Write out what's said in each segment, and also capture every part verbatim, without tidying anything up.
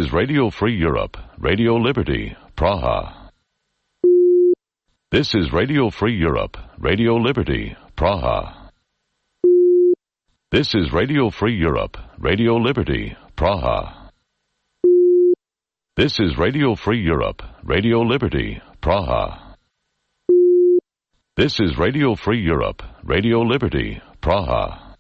is Radio Free Europe, Radio Liberty, Praha. This is Radio Free Europe, Radio Liberty, Praha. This is Radio Free Europe, Radio Liberty, Praha. This is Radio Free Europe, Radio Liberty, Praha. This is Radio Free Europe, Radio Liberty, Praha.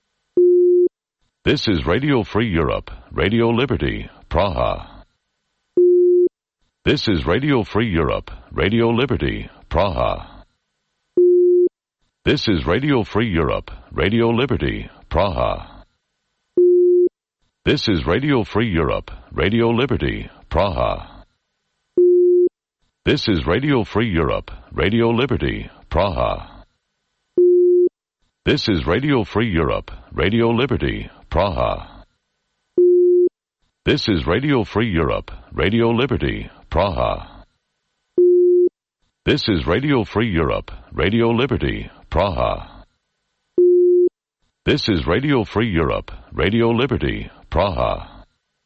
This is Radio Free Europe, Radio Liberty, Praha. This is Radio Free Europe, Radio Liberty, Praha. This is Radio Free Europe, Radio Liberty, Praha. This is Radio Free Europe, Radio Liberty, Praha. This is Radio Free Europe, Radio Liberty, Praha. This is Radio Free Europe, Radio Liberty, Praha. This is Radio Free Europe, Radio Liberty, Praha. This is Radio Free Europe, Radio Liberty, Praha. This is Radio Free Europe, Radio Liberty, Praha.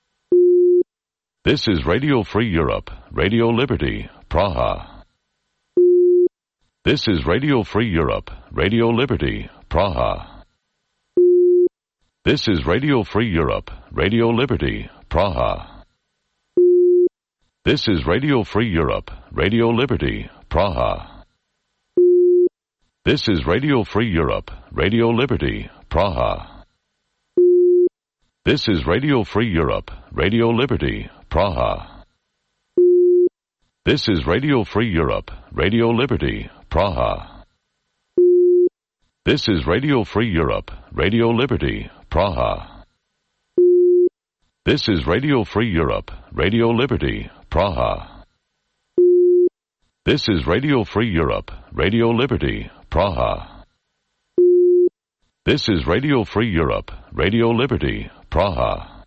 This is Radio Free Europe, Radio Liberty, Praha. This is Radio Free Europe, Radio Liberty, Praha. This is Radio Free Europe, Radio Liberty, Praha. This is Radio Free Europe, Radio Liberty, Praha. This is Radio Free Europe, Radio Liberty, Praha. This is Radio Free Europe, Radio Liberty, Praha. This is Radio Free Europe, Radio Liberty, Praha. This is Radio Free Europe, Radio Liberty, Praha. This is Radio Free Europe, Radio Liberty, Praha. This is Radio Free Europe, Radio Liberty, Praha. This is Radio Free Europe, Radio Liberty, Praha.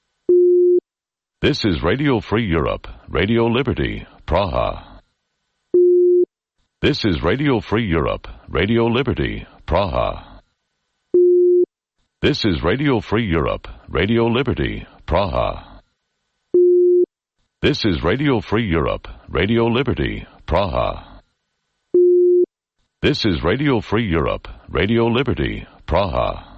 This is Radio Free Europe, Radio Liberty, Praha. This is Radio Free Europe, Radio Liberty, Praha. This is Radio Free Europe, Radio Liberty, Praha. This is Radio Free Europe, Radio Liberty, Praha. This is Radio Free Europe, Radio Liberty, Praha.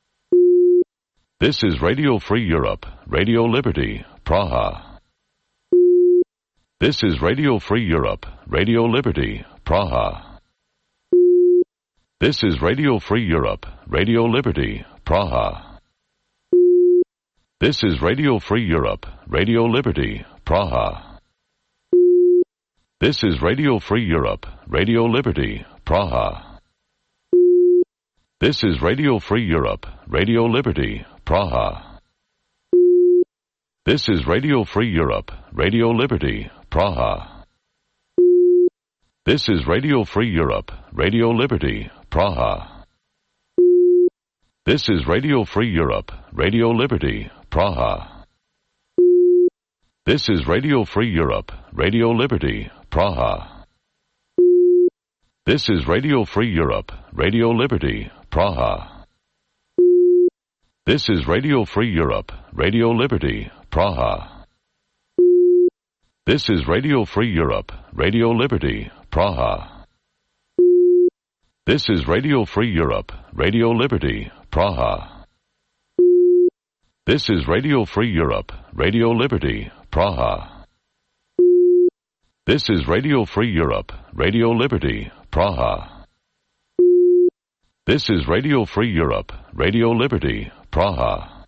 This is Radio Free Europe, Radio Liberty, Praha. This is Radio Free Europe, Radio Liberty, Praha. This is Radio Free Europe, Radio Liberty, Praha. This is Radio Free Europe, Radio Liberty, Praha. This is Radio Free Europe, Radio Liberty, Praha. This is Radio Free Europe, Radio Liberty, Praha. This is Radio Free Europe, Radio Liberty, Praha. This is Radio Free Europe, Radio Liberty, Praha. This is Radio Free Europe, Radio Liberty, Praha. This is Radio Free Europe, Radio Liberty, Praha. This is Radio Free Europe, Radio Liberty, Praha. This is Radio Free Europe, Radio Liberty, Praha. This is Radio Free Europe, Radio Liberty, Praha. This is Radio Free Europe, Radio Liberty, Praha. This is Radio Free Europe, Radio Liberty, Praha. This is Radio Free Europe, Radio Liberty, Praha. This is Radio Free Europe, Radio Liberty, Praha.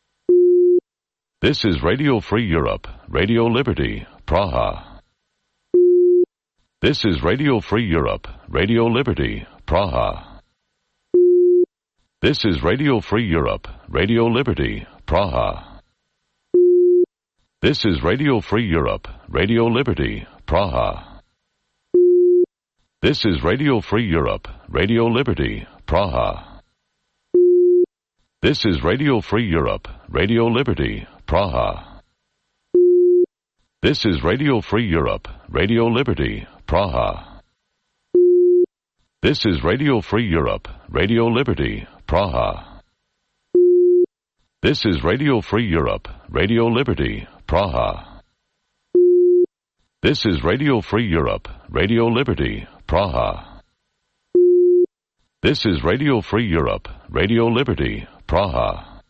This is Radio Free Europe, Radio Liberty, Praha. This is Radio Free Europe, Radio Liberty, Praha. This is Radio Free Europe, Radio Liberty, Praha. This is Radio Free Europe, Radio Liberty, Praha. This is Radio Free Europe, Radio Liberty, Praha. This is Radio Free Europe, Radio Liberty, Praha. This is Radio Free Europe, Radio Liberty, Praha. This is Radio Free Europe, Radio Liberty, Praha. This is Radio Free Europe, Radio Liberty, Praha. This is Radio Free Europe, Radio Liberty, Praha. This is Radio Free Europe, Radio Liberty, Praha.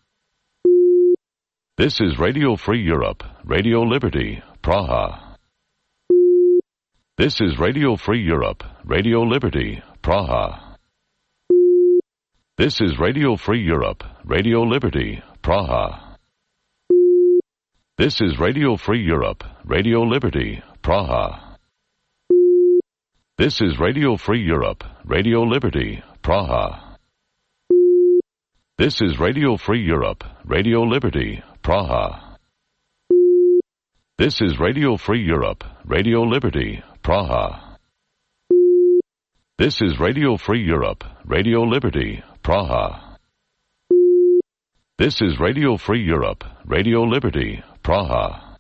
This is Radio Free Europe, Radio Liberty, Praha. This is Radio Free Europe, Radio Liberty, Praha. This is Radio Free Europe, Radio Liberty, Praha. This is Radio Free Europe, Radio Liberty, Praha. This is Radio Free Europe, Radio Liberty, Praha. This is Radio Free Europe, Radio Liberty, Praha. This is Radio Free Europe, Radio Liberty, Praha. This is Radio Free Europe, Radio Liberty, Praha. This is Radio Free Europe, Radio Liberty, Praha.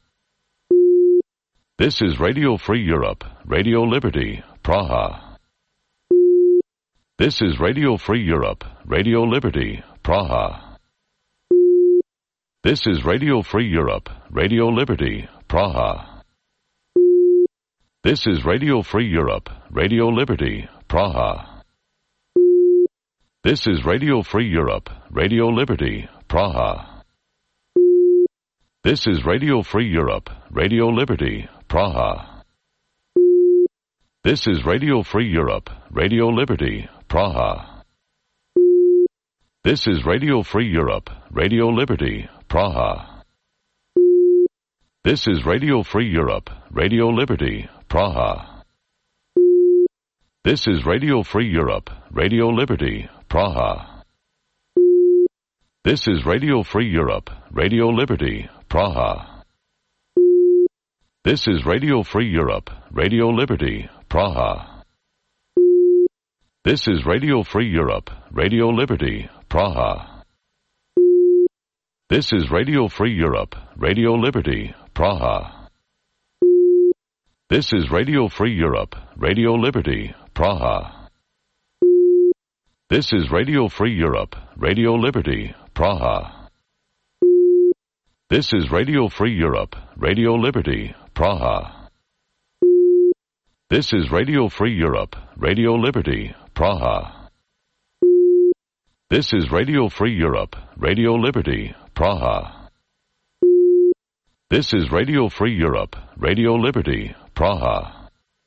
This is Radio Free Europe, Radio Liberty, Praha. This is Radio Free Europe, Radio Liberty, Praha. This is Radio Free Europe, Radio Liberty, Praha. This is Radio Free Europe, Radio Liberty, Praha. This is Radio Free Europe, Radio Liberty, Praha. This is Radio Free Europe, Radio Liberty, Praha. This is Radio Free Europe, Radio Liberty, Praha. This is Radio Free Europe, Radio Liberty, Praha. This is Radio Free Europe, Radio Liberty, Praha. This is Radio Free Europe, Radio Liberty, Praha. This is Radio Free Europe, Radio Liberty, Praha. This is Radio Free Europe, Radio Liberty, Praha. This is Radio Free Europe, Radio Liberty, Praha. This is Radio Free Europe, Radio Liberty, Praha. This is Radio Free Europe, Radio Liberty, Praha. This is Radio Free Europe, Radio Liberty, Praha. This is Radio Free Europe, Radio Liberty, Praha. This is Radio Free Europe, Radio Liberty, Praha. This is Radio Free Europe, Radio Liberty, Praha. This is Radio Free Europe, Radio Liberty, Praha.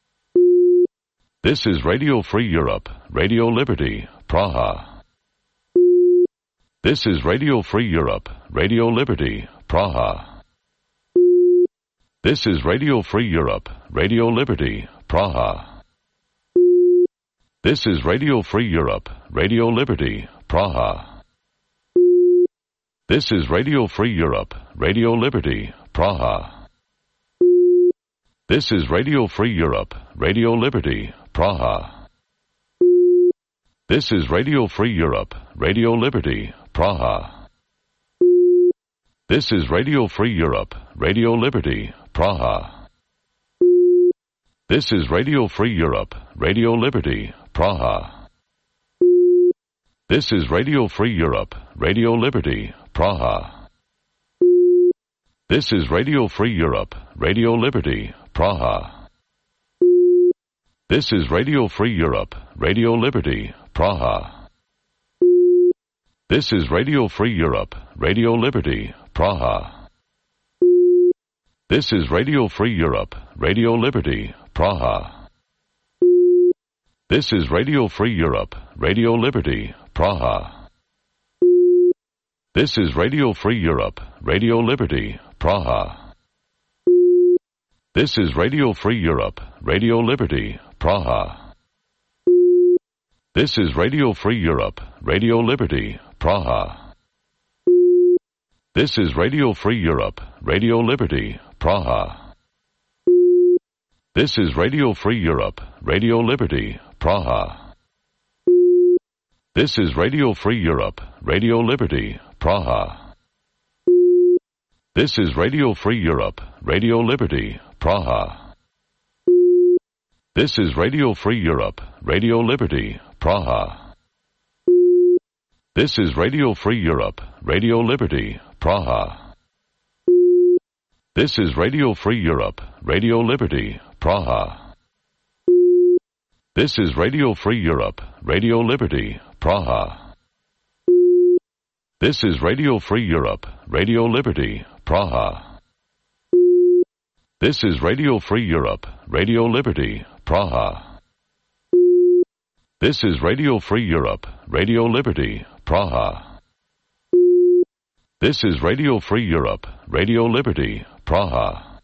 This is Radio Free Europe, Radio Liberty, Praha. This is Radio Free Europe, Radio Liberty, Praha. This is Radio Free Europe, Radio Liberty, Praha. This is Radio Free Europe, Radio Liberty, Praha. This is Radio Free Europe, Radio Liberty, Praha. This is Radio Free Europe, Radio Liberty, Praha. This is Radio Free Europe, Radio Liberty, Praha. This is Radio Free Europe, Radio Liberty, Praha. This is Radio Free Europe, Radio Liberty, Praha. This is Radio Free Europe, Radio Liberty, Praha. This is Radio Free Europe, Radio Liberty, Praha. This is Radio Free Europe, Radio Liberty, Praha. This is Radio Free Europe, Radio Liberty, Praha. This is Radio Free Europe, Radio Liberty, Praha. This is Radio Free Europe, Radio Liberty, Praha. This is Radio Free Europe, Radio Liberty, Praha. This is Radio Free Europe, Radio Liberty, Praha. This is Radio Free Europe, Radio Liberty, Praha. This is Radio Free Europe, Radio Liberty, Praha. This is Radio Free Europe, Radio Liberty, Praha. This is Radio Free Europe, Radio Liberty, Praha. This is Radio Free Europe, Radio Liberty, Praha. This is Radio Free Europe, Radio Liberty, Praha. This is Radio Free Europe, Radio Liberty, Praha. This is Radio Free Europe, Radio Liberty, Praha. This is Radio Free Europe, Radio Liberty, Praha. This is Radio Free Europe, Radio Liberty, Praha. This is Radio Free Europe, Radio Liberty, Praha. This is Radio Free Europe, Radio Liberty, Praha. This is Radio Free Europe, Radio Liberty, Praha.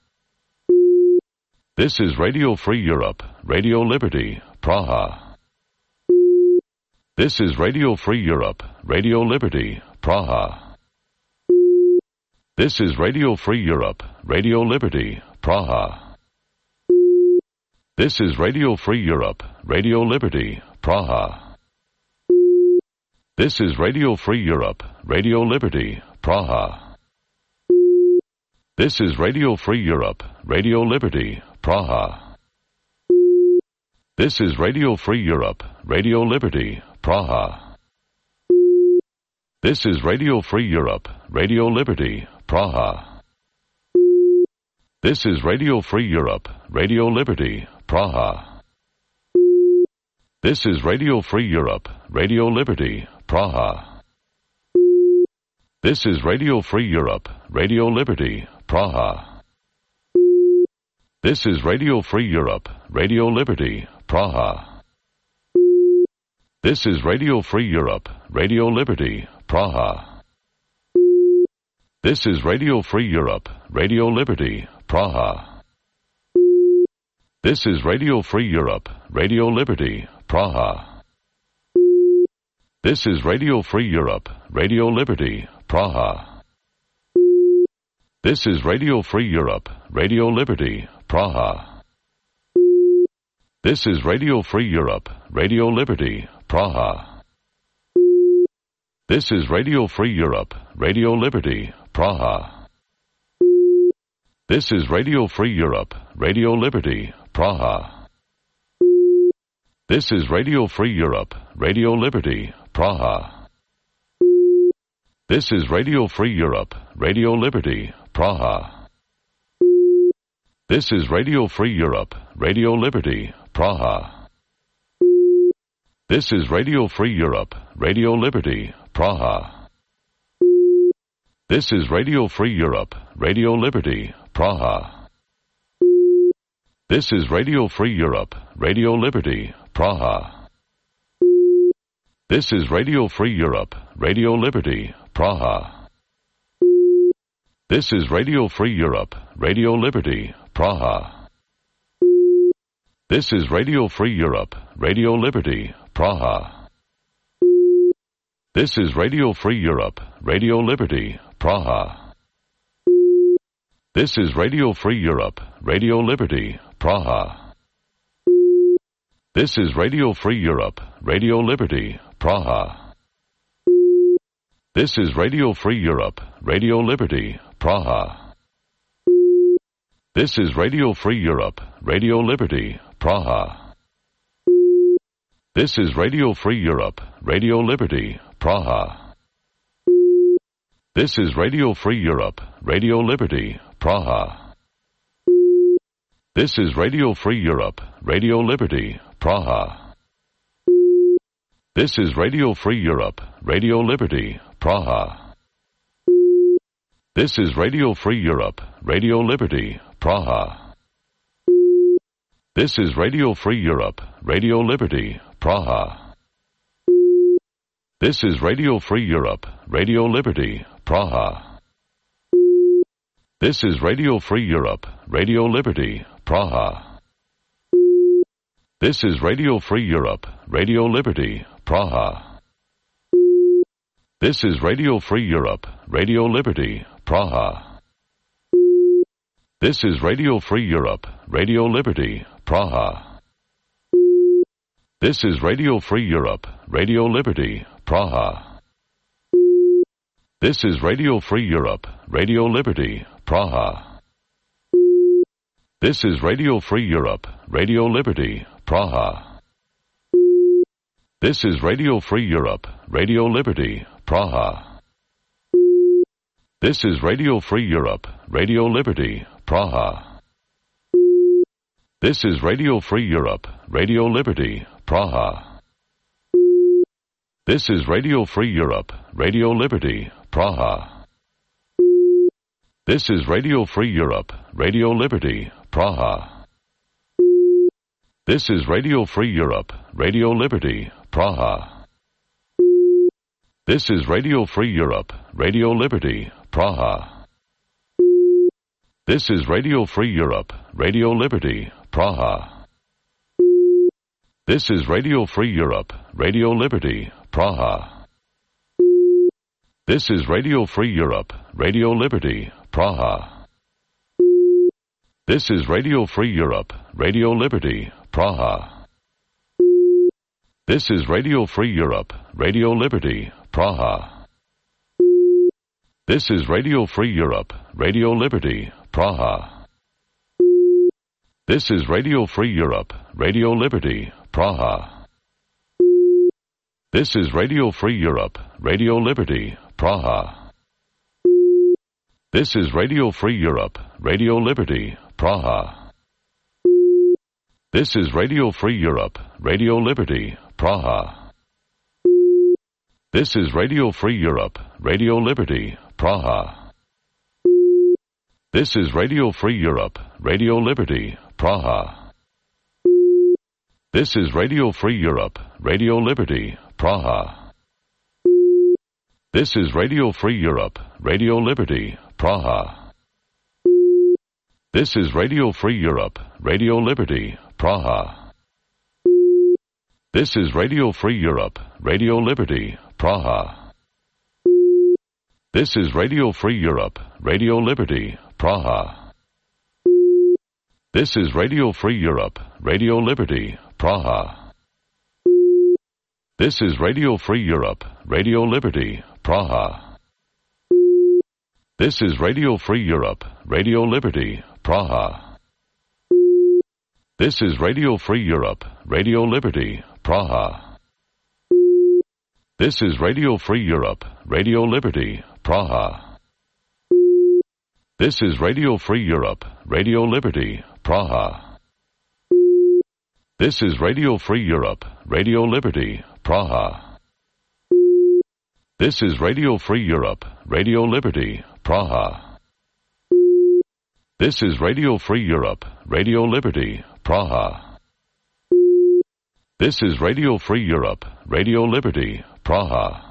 This is Radio Free Europe, Radio Liberty, Praha. This is Radio Free Europe, Radio Liberty, Praha. This is Radio Free Europe, Radio Liberty, Praha. This is Radio Free Europe, Radio Liberty, Praha. This is Radio Free Europe, Radio Liberty, Praha. This is Radio Free Europe, Radio Liberty, Praha. This is Radio Free Europe, Radio Liberty, Praha. This is Radio Free Europe, Radio Liberty, Praha. This is Radio Free Europe, Radio Liberty, Praha. This is Radio Free Europe, Radio Liberty, Praha. This is Radio Free Europe, Radio Liberty, Praha. This is Radio Free Europe, Radio Liberty, Praha. This is Radio Free Europe, Radio Liberty, Praha. This is Radio Free Europe, Radio Liberty, Praha. This is Radio Free Europe, Radio Liberty, Praha. This is Radio Free Europe, Radio Liberty, Praha. This is Radio Free Europe, Radio Liberty, Praha. This is Radio Free Europe, Radio Liberty, Praha. This is Radio Free Europe, Radio Liberty, Praha. This is Radio Free Europe, Radio Liberty, Praha. This is Radio Free Europe, Radio Liberty, Praha. This is Radio Free Europe, Radio Liberty, Praha. This is Radio Free Europe, Radio Liberty, Praha. This is Radio Free Europe, Radio Liberty, Praha. This is Radio Free Europe, Radio Liberty, Praha. This is Radio Free Europe, Radio Liberty, Praha. This is Radio Free Europe, Radio Liberty, Praha. This is Radio Free Europe, Radio Liberty, Praha. This is Radio Free Europe, Radio Liberty, Praha. This is Radio Free Europe, Radio Liberty, Praha. This is Radio Free Europe, Radio Liberty, Praha. This is Radio Free Europe, Radio Liberty, Praha. This is Radio Free Europe, Radio Liberty, Praha. This is Radio Free Europe, Radio Liberty, Praha. This is Radio Free Europe, Radio Liberty, Praha. This is Radio Free Europe, Radio Liberty, Praha. This is Radio Free Europe, Radio Liberty, Praha. This is Radio Free Europe, Radio Liberty, Praha. This is Radio Free Europe, Radio Liberty, Praha. This is Radio Free Europe, Radio Liberty, Praha. This is Radio Free Europe, Radio Liberty, Praha. This is Radio Free Europe, Radio Liberty, Praha. This is Radio Free Europe, Radio Liberty, Praha. This is Radio Free Europe, Radio Liberty, Praha. This is Radio Free Europe, Radio Liberty, Praha. This is Radio Free Europe, Radio Liberty, Praha. This is Radio Free Europe, Radio Liberty, Praha. This is Radio Free Europe, Radio Liberty, Praha. This is Radio Free Europe, Radio Liberty, Praha. This is Radio Free Europe, Radio Liberty, Praha. This is Radio Free Europe, Radio Liberty, Praha. This is Radio Free Europe, Radio Liberty, Praha. This is Radio Free Europe, Radio Liberty, Praha. This is Radio Free Europe, Radio Liberty, Praha. This is Radio Free Europe, Radio Liberty, Praha. This is Radio Free Europe, Radio Liberty, Praha. This is Radio Free Europe, Radio Liberty, Praha. This is Radio Free Europe, Radio Liberty, Praha. This is Radio Free Europe, Radio Liberty, Praha. This is Radio Free Europe, Radio Liberty, Praha. This is Radio Free Europe, Radio Liberty, Praha. This is Radio Free Europe, Radio Liberty, Praha. This is Radio Free Europe, Radio Liberty, Praha. This is Radio Free Europe, Radio Liberty, Praha. This is Radio Free Europe, Radio Liberty, Praha. This is Radio Free Europe, Radio Liberty, Praha. This is Radio Free Europe, Radio Liberty, Praha. This is Radio Free Europe, Radio Liberty, Praha. This is Radio Free Europe, Radio Liberty, Praha. This is Radio Free Europe, Radio Liberty, Praha. This is Radio Free Europe, Radio Liberty, Praha. This is Radio Free Europe, Radio Liberty, Praha. This is Radio Free Europe, Radio Liberty, Praha. This is Radio Free Europe, Radio Liberty, Praha. This is Radio Free Europe, Radio Liberty, Praha. This is Radio Free Europe, Radio Liberty, Praha. This is Radio Free Europe, Radio Liberty, Praha. This is Radio Free Europe, Radio Liberty, Praha. This is Radio Free Europe, Radio Liberty, Praha. This is Radio Free Europe, Radio Liberty, Praha. This is Radio Free Europe, Radio Liberty, Praha. This is Radio Free Europe, Radio Liberty, Praha.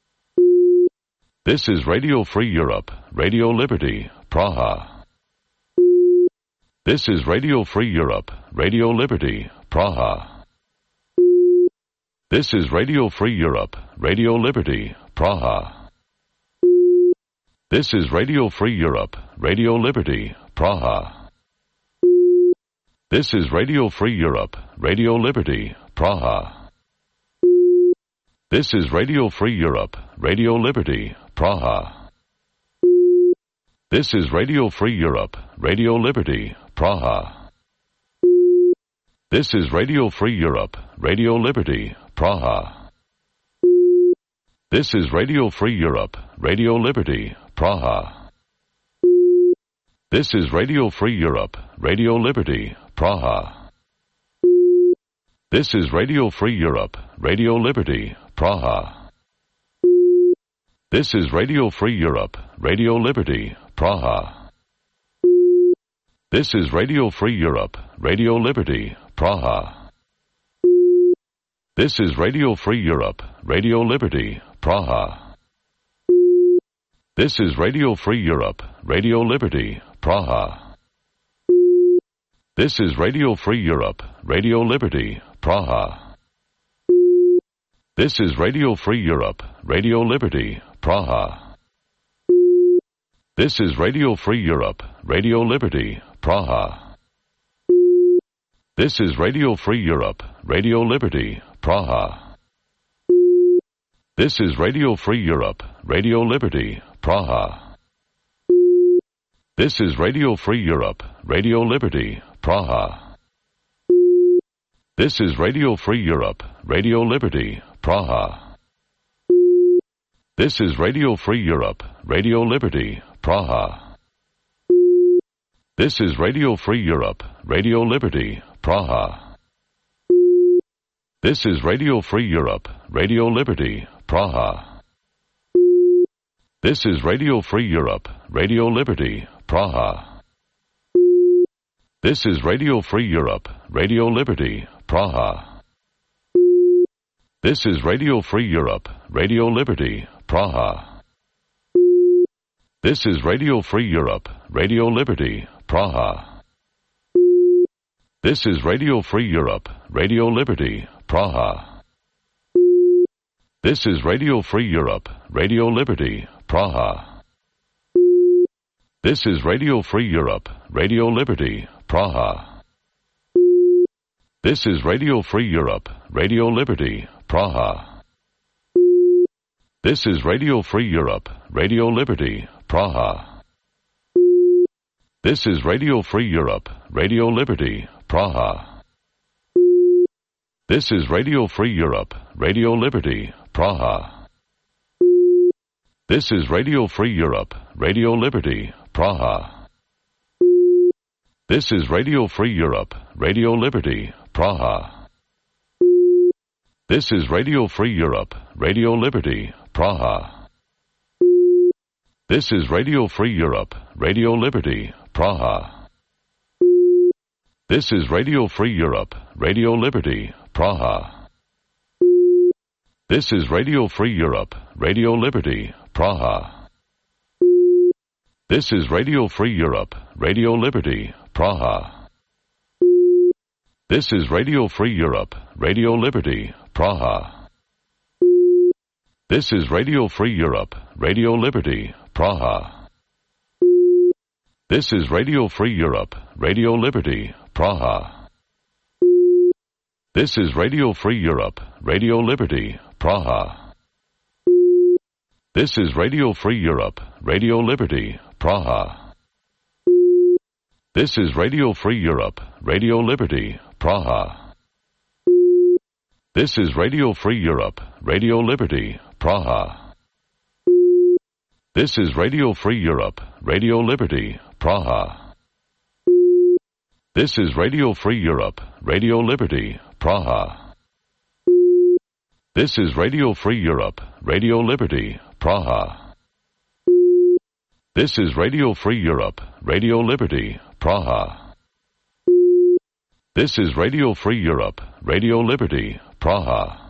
This is Radio Free Europe, Radio Liberty, Praha. This is Radio Free Europe, Radio Liberty, Praha. This is Radio Free Europe, Radio Liberty, Praha. This is Radio Free Europe, Radio Liberty, Praha. This is Radio Free Europe, Radio Liberty, Praha. This is Radio Free Europe, Radio Liberty, Praha. This is Radio Free Europe, Radio Liberty, Praha. This is Radio Free Europe, Radio Liberty, Praha. This is Radio Free Europe, Radio Liberty, Praha. This is Radio Free Europe, Radio Liberty, Praha. This is Radio Free Europe, Radio Liberty, Praha. This is Radio Free Europe, Radio Liberty, Praha. This is Radio Free Europe, Radio Liberty, Praha. This is Radio Free Europe, Radio Liberty, Praha. This is Radio Free Europe, Radio Liberty, Praha. This is Radio Free Europe, Radio Liberty, Praha. This is Radio Free Europe, Radio Liberty, Praha. This is Radio Free Europe, Radio Liberty, Praha. This is Radio Free Europe, Radio Liberty, Praha. This is Radio Free Europe, Radio Liberty, Praha. This is Radio Free Europe, Radio Liberty, Praha. This is Radio Free Europe, Radio Liberty, Praha. This is Radio Free Europe, Radio Liberty, Praha. This is Radio Free Europe, Radio Liberty, Praha. This is Radio Free Europe, Radio Liberty, Praha. This is Radio Free Europe, Radio Liberty, Praha. This is Radio Free Europe, Radio Liberty, Praha. This is Radio Free Europe, Radio Liberty, Praha. This is Radio Free Europe, Radio Liberty, Praha. This is Radio Free Europe, Radio Liberty, Praha. This is Radio Free Europe, Radio Liberty, Praha. This is Radio Free Europe, Radio Liberty, Praha. This is Radio Free Europe, Radio Liberty, Praha. This is Radio Free Europe, Radio Liberty, Praha. This is Radio Free Europe, Radio Liberty, Praha. This is Radio Free Europe, Radio Liberty, Praha. This is Radio Free Europe, Radio Liberty, Praha. This is Radio Free Europe, Radio Liberty, Praha. This is Radio Free Europe, Radio Liberty, Praha. This is Radio Free Europe, Radio Liberty, Praha. This is Radio Free Europe, Radio Liberty, Praha. This is Radio Free Europe, Radio Liberty, Praha. This is Radio Free Europe, Radio Liberty, Praha. This is Radio Free Europe, Radio Liberty, Praha. This is Radio Free Europe, Radio Liberty, Praha. This is Radio Free Europe, Radio Liberty, Praha. This is Radio Free Europe, Radio Liberty, Praha. This is Radio Free Europe, Radio Liberty, Praha. This is Radio Free Europe, Radio Liberty, Praha. This is Radio Free Europe, Radio Liberty, Praha. This is Radio Free Europe, Radio Liberty, Praha. This is Radio Free Europe, Radio Liberty, Praha. This is Radio Free Europe, Radio Liberty, Praha. This is Radio Free Europe, Radio Liberty, Praha. This is Radio Free Europe, Radio Liberty, Praha.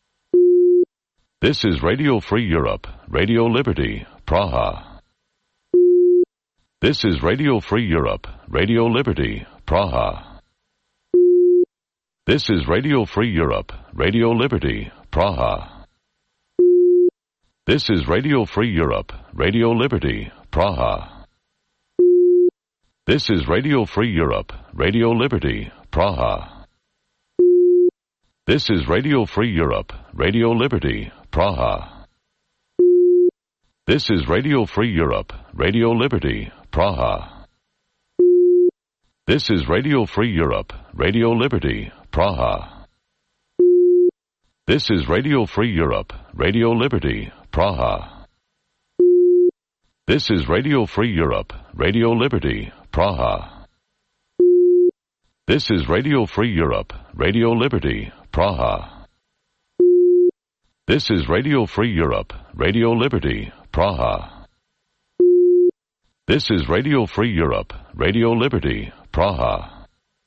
This is Radio Free Europe, Radio Liberty, Praha. This is Radio Free Europe, Radio Liberty, Praha. This is Radio Free Europe, Radio Liberty, Praha. This is Radio Free Europe, Radio Liberty, Praha. This is Radio Free Europe, Radio Liberty, Praha. This is Radio Free Europe, Radio Liberty, Praha. This is Radio Free Europe, Radio Liberty, Praha. This is Radio Free Europe, Radio Liberty, Praha. This is Radio Free Europe, Radio Liberty, Praha. This is Radio Free Europe, Radio Liberty, Praha. This is Radio Free Europe, Radio Liberty, Praha. This is Radio Free Europe, Radio Liberty, Praha. This is Radio Free Europe, Radio Liberty, Praha.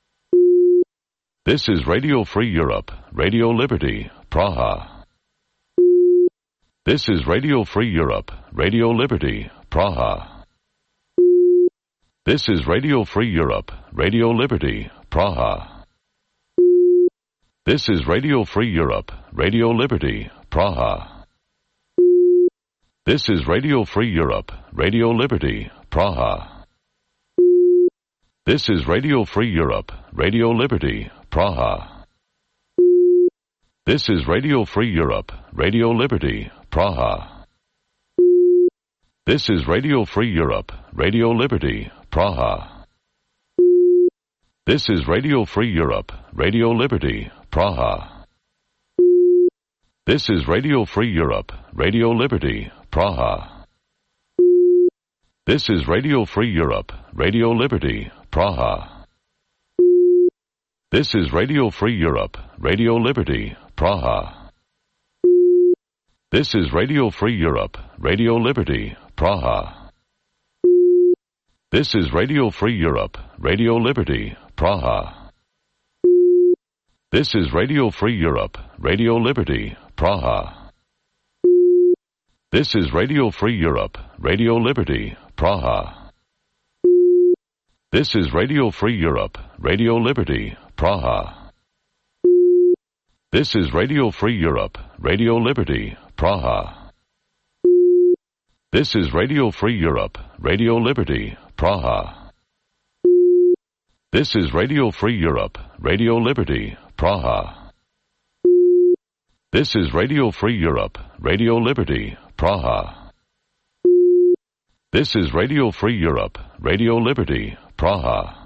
This is Radio Free Europe, Radio Liberty, Praha. This is Radio Free Europe, Radio Liberty, Praha. This is Radio Free Europe, Radio Liberty, Praha. This is Radio Free Europe, Radio Liberty, Praha. This is Radio Free Europe, Radio Liberty, Praha. This is Radio Free Europe, Radio Liberty, Praha. This is Radio Free Europe, Radio Liberty, Praha. This is Radio Free Europe, Radio Liberty, Praha. This is Radio Free Europe, Radio Liberty, Praha. This is Radio Free Europe, Radio Liberty, Praha. This is Radio Free Europe, Radio Liberty, Praha. This is Radio Free Europe, Radio Liberty, Praha. This is Radio Free Europe, Radio Liberty, Praha. This is Radio Free Europe, Radio Liberty, Praha. This is Radio Free Europe, Radio Liberty, Praha. This is Radio Free Europe, Radio Liberty, Praha. This is Radio Free Europe, Radio Liberty, Praha. This is Radio Free Europe, Radio Liberty, Praha. This is Radio Free Europe, Radio Liberty, Praha. This is Radio Free Europe, Radio Liberty, Praha. This is Radio Free Europe, Radio Liberty, Praha. This is Radio Free Europe, Radio Liberty, Praha.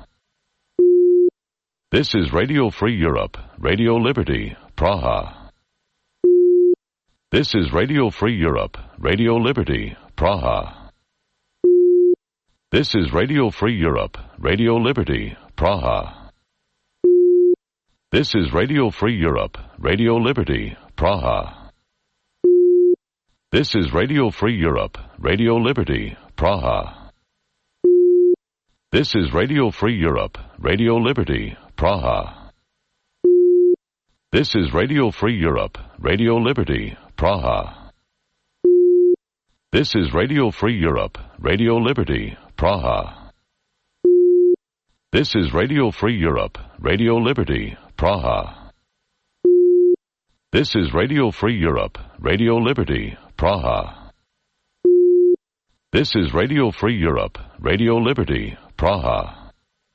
This is Radio Free Europe, Radio Liberty, Praha. This is Radio Free Europe, Radio Liberty, Praha. This is Radio Free Europe, Radio Liberty, Praha. This is Radio Free Europe, Radio Liberty, Praha. This is Radio Free Europe, Radio Liberty, Praha. This is Radio Free Europe, Radio Liberty, Praha. This is Radio Free Europe, Radio Liberty, Praha. This is Radio Free Europe, Radio Liberty, Praha. This is Radio Free Europe, Radio Liberty, Praha. This is Radio Free Europe, Radio Liberty, Praha. This is Radio Free Europe, Radio Liberty, Praha.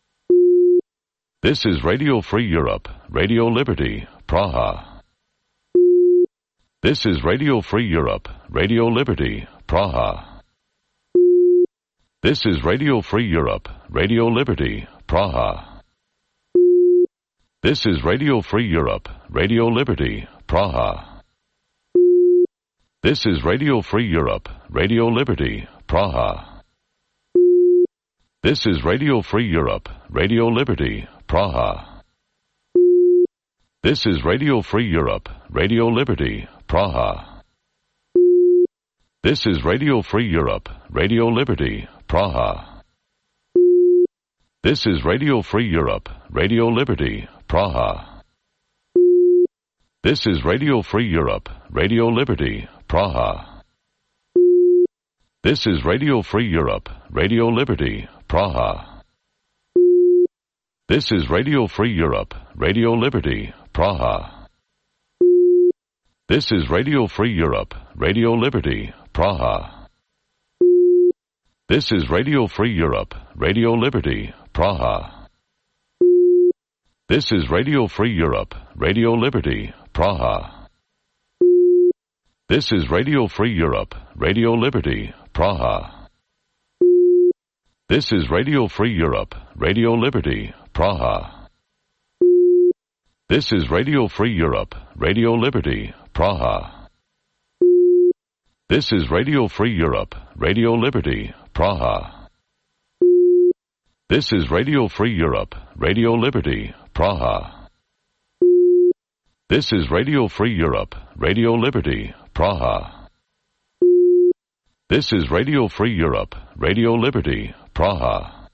This is Radio Free Europe, Radio Liberty, Praha. This is Radio Free Europe, Radio Liberty, Praha. This is Radio Free Europe, Radio Liberty, Praha. This is Radio Free Europe, Radio Liberty, Praha. This is Radio Free Europe, Radio Liberty, Praha. This is Radio Free Europe, Radio Liberty, Praha. This is Radio Free Europe, Radio Liberty, Praha. This is Radio Free Europe, Radio Liberty, Praha. This is Radio Free Europe, Radio Liberty, Praha. This is Radio Free Europe, Radio Liberty, Praha. This is Radio Free Europe, Radio Liberty, Praha. This is Radio Free Europe, Radio Liberty, Praha. This is Radio Free Europe, Radio Liberty, Praha. This is Radio Free Europe, Radio Liberty, Praha. This is Radio Free Europe, Radio Liberty, Praha. This is Radio Free Europe, Radio Liberty, Praha. This is Radio Free Europe, Radio Liberty, Praha. This is Radio Free Europe, Radio Liberty, Praha. This is Radio Free Europe, Radio Liberty, Praha. This is Radio Free Europe, Radio Liberty, Praha. This is Radio Free Europe, Radio Liberty, Praha. This is Radio Free Europe, Radio Liberty, Praha.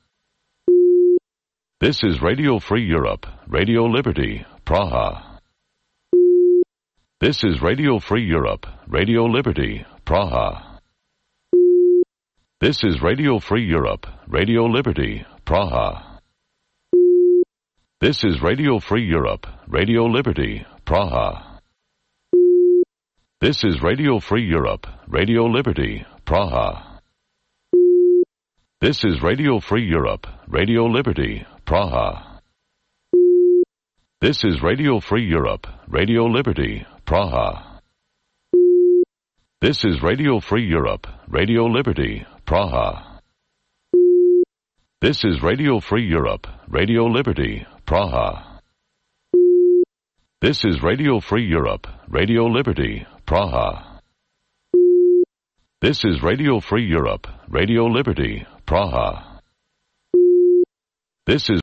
This is Radio Free Europe, Radio Liberty, Praha. This is Radio Free Europe, Radio Liberty, Praha. This is Radio Free Europe, Radio Liberty, Praha. This is Radio Free Europe, Radio Liberty, Praha. This is Radio Free Europe, Radio Liberty, Praha. This is Radio Free Europe, Radio Liberty, Praha. This is Radio Free Europe, Radio Liberty, Praha. This is Radio Free Europe, Radio Liberty, Praha. This is Radio Free Europe, Radio Liberty, Praha. This is Radio Free Europe, Radio Liberty, Praha. This is Radio Free Europe, Radio Liberty, Praha. This is